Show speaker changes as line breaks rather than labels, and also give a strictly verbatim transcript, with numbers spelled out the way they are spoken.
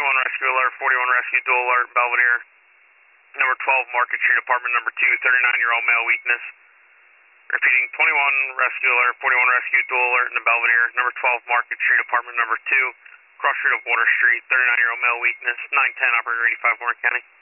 twenty-one rescue alert, forty-one rescue dual alert, Belvedere. Number twelve, Market Street, apartment number two, thirty-nine-year-old male weakness. Repeating, twenty-one rescue alert, forty-one rescue dual alert in the Belvedere. Number twelve, Market Street, apartment number two, cross street of Water Street, thirty-nine-year-old male weakness. nine ten, operator eighty-five, Warren County.